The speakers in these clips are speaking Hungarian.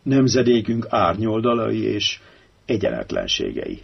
nemzedékünk árnyoldalai és egyenetlenségei.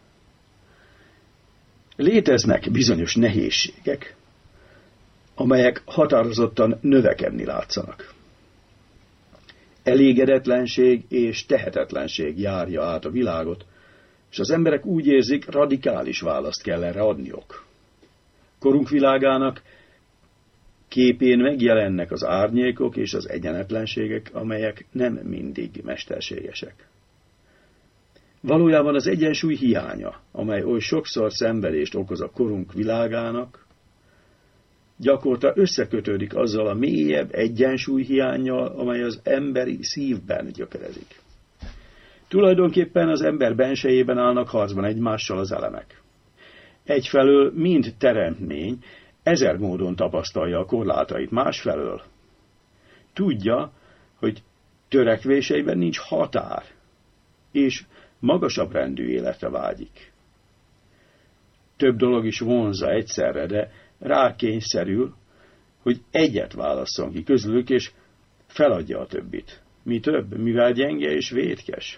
Léteznek bizonyos nehézségek, amelyek határozottan növekedni látszanak. Elégedetlenség és tehetetlenség járja át a világot, és az emberek úgy érzik, radikális választ kell erre adniuk. Korunk világának képén megjelennek az árnyékok és az egyenetlenségek, amelyek nem mindig mesterségesek. Valójában az egyensúly hiánya, amely oly sokszor szenvedést okoz a korunk világának, gyakorta összekötődik azzal a mélyebb egyensúly hiánnyal, amely az emberi szívben gyökerezik. Tulajdonképpen az ember bensejében állnak harcban egymással az elemek. Egyfelől mind teremtmény, ezer módon tapasztalja a korlátait, másfelől tudja, hogy törekvéseiben nincs határ, és magasabb rendű életre vágyik. Több dolog is vonzza egyszerre, de rákényszerül, hogy egyet válasszon ki közülük, és feladja a többit. Mi több, mivel gyenge és vétkes.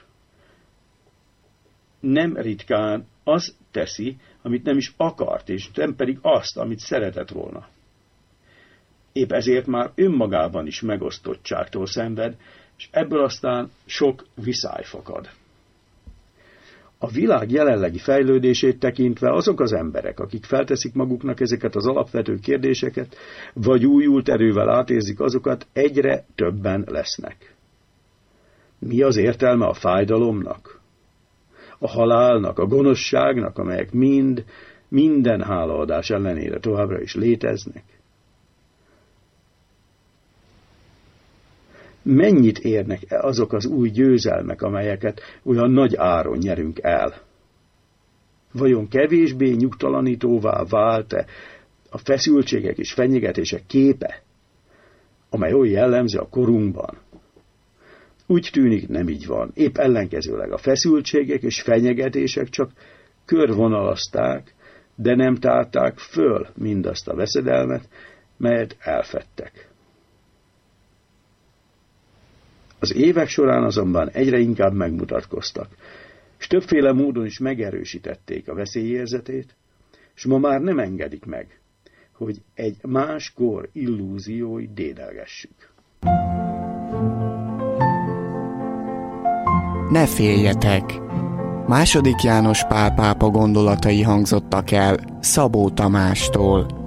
Nem ritkán azt teszi, amit nem is akart, és nem pedig azt, amit szeretett volna. Épp ezért már önmagában is megosztottságtól szenved, és ebből aztán sok viszály fakad. A világ jelenlegi fejlődését tekintve azok az emberek, akik felteszik maguknak ezeket az alapvető kérdéseket, vagy újult erővel átérzik azokat, egyre többen lesznek. Mi az értelme a fájdalomnak, a halálnak, a gonoszságnak, amelyek minden hálaadás ellenére továbbra is léteznek? Mennyit érnek azok az új győzelmek, amelyeket olyan nagy áron nyerünk el? Vajon kevésbé nyugtalanítóvá vált-e a feszültségek és fenyegetések képe, amely oly jellemző a korunkban? Úgy tűnik, nem így van. Épp ellenkezőleg a feszültségek és fenyegetések csak körvonalazták, de nem tárták föl mindazt a veszedelmet, melyet elfedtek. Az évek során azonban egyre inkább megmutatkoztak, és többféle módon is megerősítették a veszélyérzetét, és ma már nem engedik meg, hogy egy más kor illúziói dédelgessük. Ne féljetek! II. János Pál pápa gondolatai hangzottak el Szabó Tamástól.